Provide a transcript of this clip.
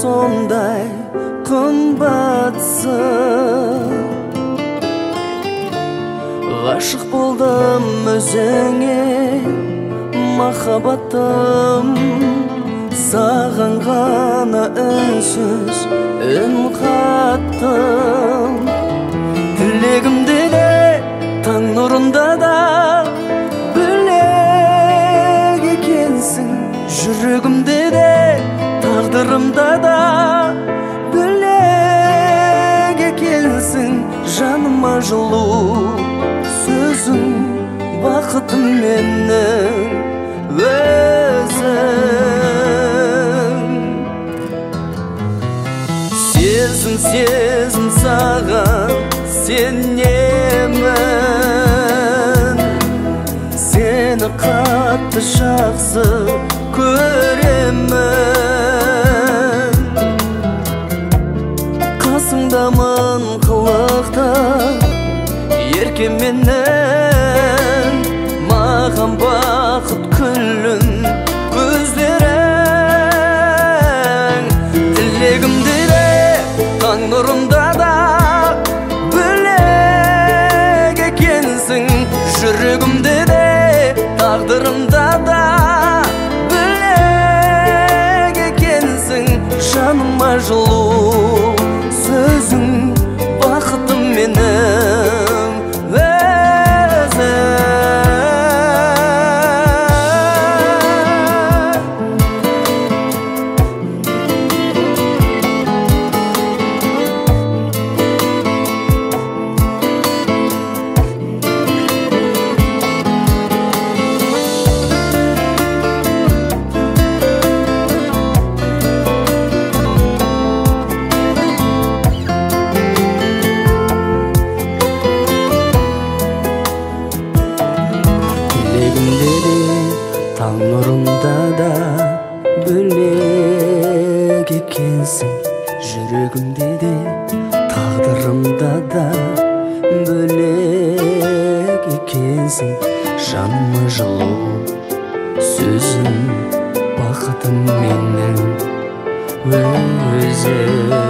сондай қымбатсың. Ғашық болдым өзіңе, махаббатым, саған ғана үнсіз үн қаттым. Тілегімде де таң нұрында да бөлек екенсің, жүрегімде де тағдырымда да бөлек екенсің. Жаныма жылу сөзің, бақытым менің өзің. Сезім саған сенемін, сені қатты жақсы көремін. Қасыңдамын қылықта еркеменен, маған бақыт күлін көздерің. Тілегімде де таң нұрында да бөлек екенсің, жүрегімде де тағдырымда да бөлек екенсің. Жаныма жылу сөзің, бақытым менің өзің. Таң нұрында да бөлек екенсің, жүрегімде де тағдырымда да бөлек екенсің. Жаныма жылу сөзің, бақытым менің өзің.